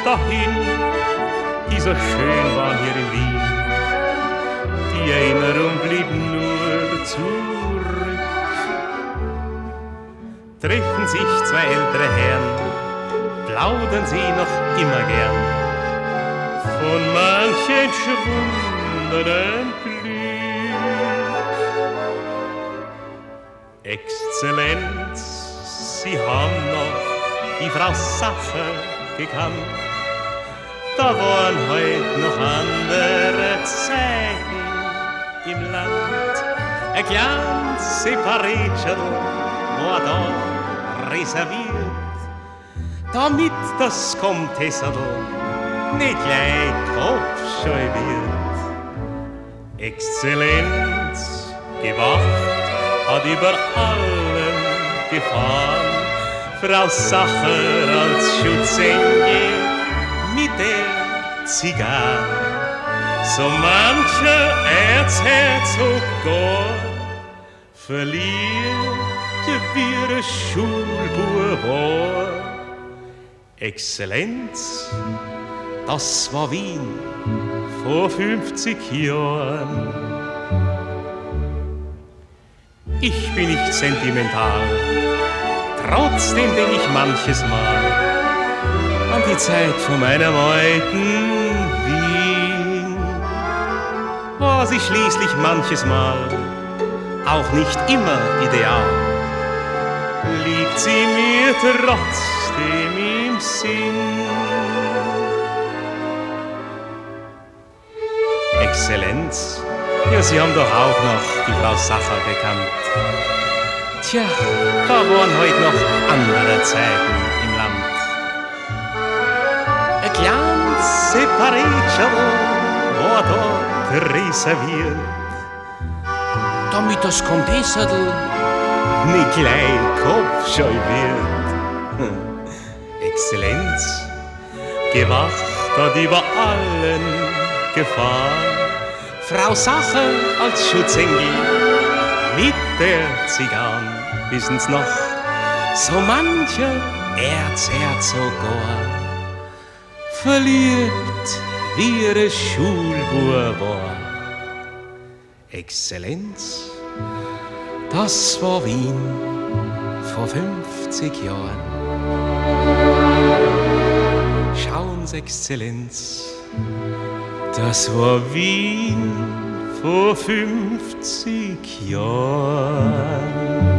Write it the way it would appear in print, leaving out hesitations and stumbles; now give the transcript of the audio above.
dahin, die so schön waren hier in Wien. Die Erinnerung blieb nur zurück. Treffen sich zwei ältere Herren, plaudern sie noch immer gern von manchen schwundenen Glück. Exzellenz, Sie haben noch die Frau Sacher gekannt. Da waren heut noch andere Zeiten im Land. Ein kleines Separätchen war da reserviert, damit das Komtesserl nicht gleich Kopfscheu wird. Exzellenz, gewacht hat über allem gefahren, Frau Sacher als Schutzengel mit der Zigarre. So mancher Erzherzog gar verliert, wie ein Schulbub war. Exzellenz, das war Wien vor 50 Jahren. Ich bin nicht sentimental, trotzdem denk ich manches Mal an die Zeit von meiner alten Wien. War sie schließlich manches Mal auch nicht immer ideal, liegt sie mir trotzdem im Sinn. Exzellenz, ja, Sie haben doch auch noch die Frau Sacher gekannt. Tja, da waren heute noch andere Zeiten im Land. Ein kleines Separätchen war dort reserviert, damit das Komtesserl nicht gleich Kopfscheu wird. Exzellenz, gewacht hat über allen Gefahren, Frau Sacher als Schutzengel mit der Zigarren, wissen's noch, so mancher Erzherzog verliebt wie ihre Schulbub war. Exzellenz, das war Wien vor 50 Jahren. Schauen Sie, Exzellenz, das war Wien vor 50 Jahren.